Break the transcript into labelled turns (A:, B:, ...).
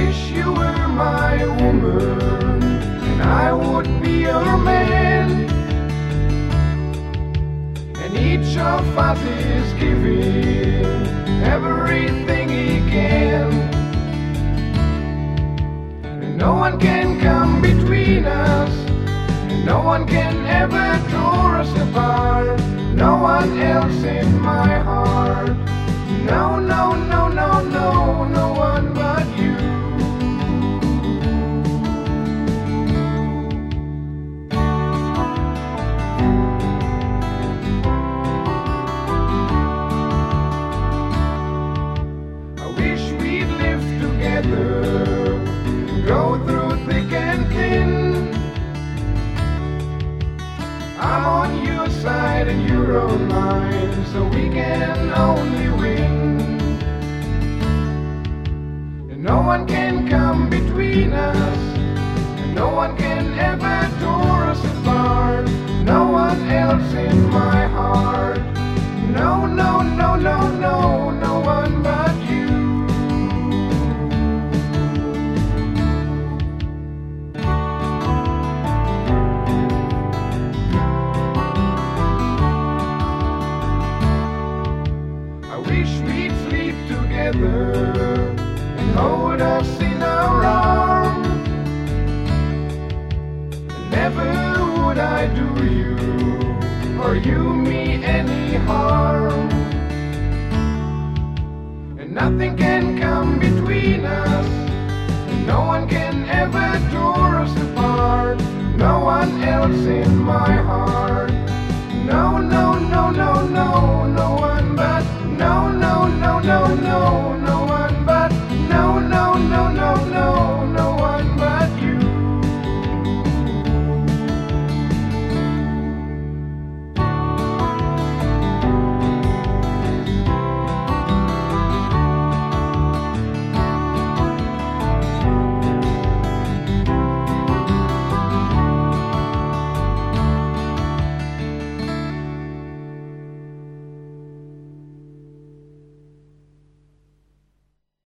A: wish you were my woman, and I would be your man. And each of us is giving everything he can. And no one can come between us, and no one can ever draw us apart. No one else in my heart. No, no, no, no, no, no one but you. I wish we'd live together, go through thick and thin. I'm on your side and you're on mine, so we can only win. And no one can come between us, and no one can ever tear us apart. No one else in my heart. No, no, no, no, no, no one but you. I wish we'd sleep together and hold us in our arms. And never would I do you or you me any harm. And nothing can come between us, and no one can ever tear us apart. No one else in my heart.